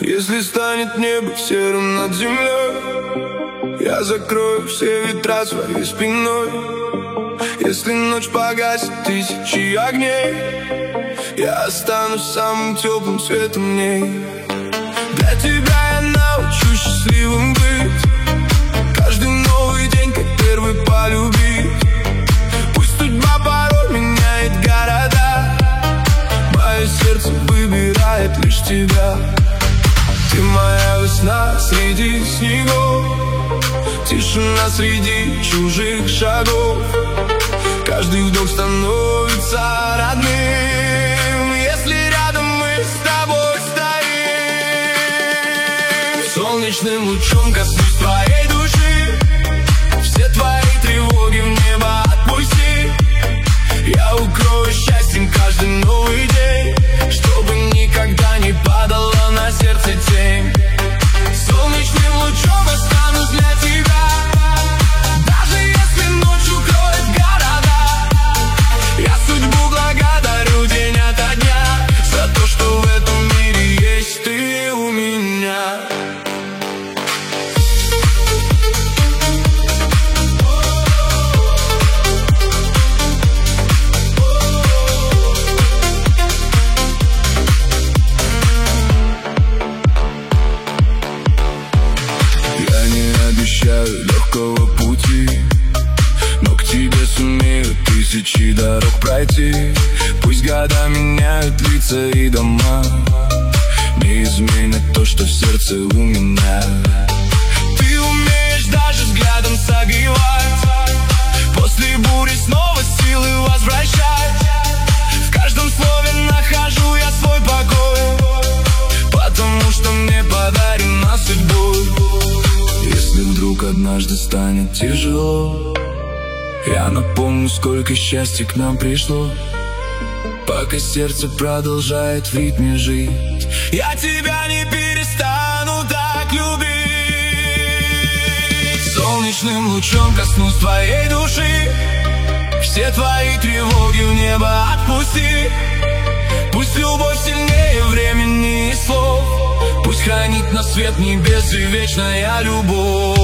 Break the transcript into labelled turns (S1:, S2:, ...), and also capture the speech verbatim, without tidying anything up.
S1: Если станет небо серым над землей, я закрою все ветра своей спиной. Если ночь погасит тысячи огней, я останусь самым теплым светом в ней. Для тебя я научусь счастливым быть, каждый новый день как первый полюбить. Пусть судьба порой меняет города, мое сердце выбирает лишь тебя. Ты моя весна среди снегов, тишина среди чужих шагов. Каждый вдох становится родным, если рядом мы с тобой стоим. Солнечным лучом коснусь твоей души, все твои тревоги в небо отпусти. Я укрою счастьем каждый новый день, чтобы никогда не падала на сердце тень. Солнечным лучом останусь для тебя, даже если ночь укроет города. Я судьбу благодарю день ото дня за то, что в этом мире есть ты у меня. Обещаю легкого пути, но к тебе сумею тысячи дорог пройти. Пусть года меняют лица и дома, не изменит то, что в сердце у меня. Ты умеешь даже взглядом согревать, после бури снова силы возвращать. В каждом слове нахожу я свой покой, потому что мне подарена судьбой. Если вдруг однажды станет тяжело, я напомню, сколько счастья к нам пришло. Пока сердце продолжает в ритме жить, я тебя не перестану так любить. Солнечным лучом коснусь твоей души, все твои тревоги в небо отпусти. Пусть любовь сильнее времени и слов, пусть хранит нас свет небес и вечная любовь.